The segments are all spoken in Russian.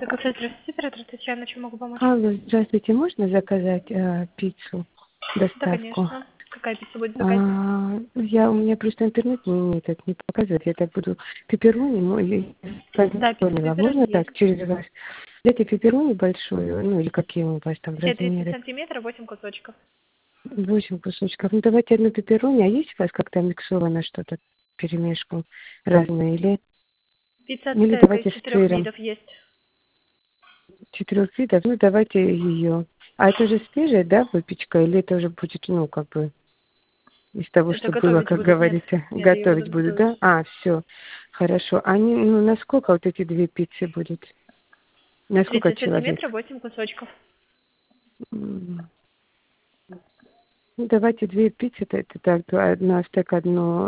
Кафе, здравствуйте, оператор Татьяна, чем могу помочь? Алло, здравствуйте, можно заказать пиццу, Да, доставку? конечно. Какая пицца будет заказать? У меня просто интернет не показывает, я так буду пепперони, Да, пицца поняла, пепперони можно есть. так через вас? Дайте пепперони большую, ну или какие у вас там Все 30 размеры? сантиметров, 8 кусочков. 8 кусочков. Ну давайте одну пепперони, а есть у вас как-то миксовано что-то, перемешку разное, Пицца или ацтека из давайте с 4 сыром? видов есть. 4 видов, ну давайте ее. А это же свежая, да, выпечка, или это уже будет, ну, как бы, из того, Это что было, готовить как будут, нет. говорится, Нет, ее готовить будут буду, готовить. да? Все, хорошо. Они, ну, насколько вот эти две пиццы будут? На сколько 30 человек? сантиметров, 8 кусочков. М, Ну, давайте две пиццы, это так, одна стек, одно,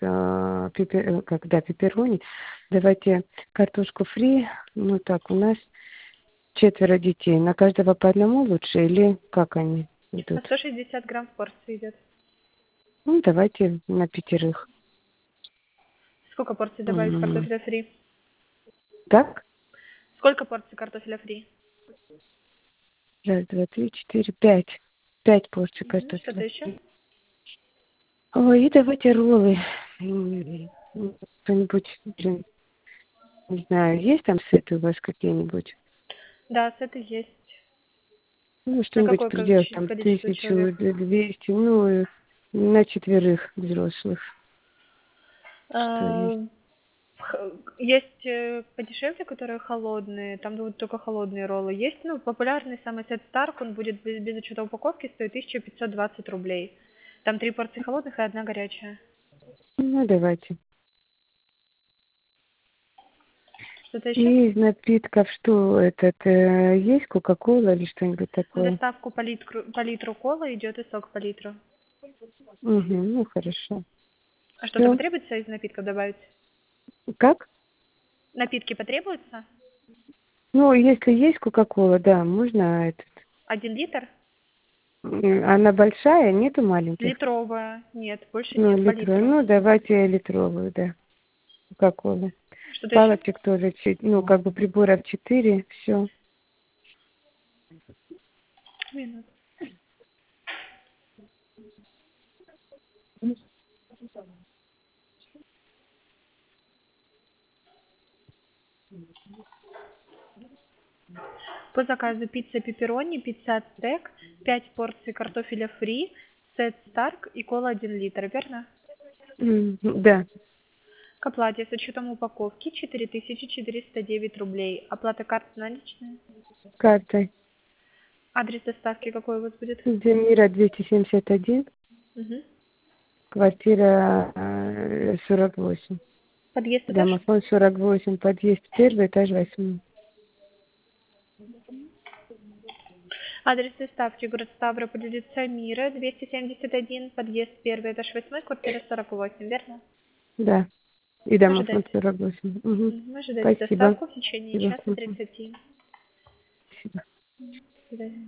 пепперони. Давайте картошку фри, ну, так, у нас 4 детей. На каждого по одному лучше, или как они На идут? 160 грамм в порции идет. Ну, давайте на 5. Сколько порций добавить М, картофеля фри? Так? Сколько порций картофеля фри? Раз, два, три, четыре, пять. 5 порций Что-то картофеля. еще? Ой, и давайте роллы. Что-нибудь, блин, не знаю, есть там сеты у вас какие-нибудь? Да, сеты есть. Ну, На что-нибудь в какое пределах там количество 1000, человек? 200, ну, на 4 взрослых. Что есть? Есть подешевле, которые холодные, там будут только холодные роллы. Есть, ну, популярный самый сет Старк, он будет без учета упаковки, стоит 1520 рублей. Там 3 порции холодных и одна горячая. Ну, давайте. Что-то еще? И из напитков что есть Кока-Кола или что-нибудь В такое? доставку по литру кола идет и сок по литру. Угу, ну, хорошо. А что-то Все. потребуется из напитков добавить? Как? Напитки потребуются? Ну, если есть Кока-Кола, да, можно этот. 1 литр? Она большая, нету маленьких? Литровая. Нет, больше Ну, нет, по литровая. литру. Ну, давайте литровую, да, Кока-Колу. Что-то еще? Палочек тоже, ну, как бы приборов 4, все. Минут. По заказу пицца пепперони, пицца ацтек, 5 порций картофеля фри, сет Старк и кола 1 литр, верно? Да, К оплате с учетом упаковки 4409 рублей. Оплата карты наличная. картой. Адрес доставки какой у вас будет? Демира 271, Угу. квартира 48. Подъезд этаж? Домофон 48, подъезд 1, этаж 8. Адрес доставки город Ставрополь, улица Мира, 271, подъезд 1, этаж 8, квартира 48, верно? Да, и домофон Ожидайте. 48. Угу. Ожидайте Спасибо. доставку в течение Спасибо. часа Мгм. 30. Спасибо. До свидания.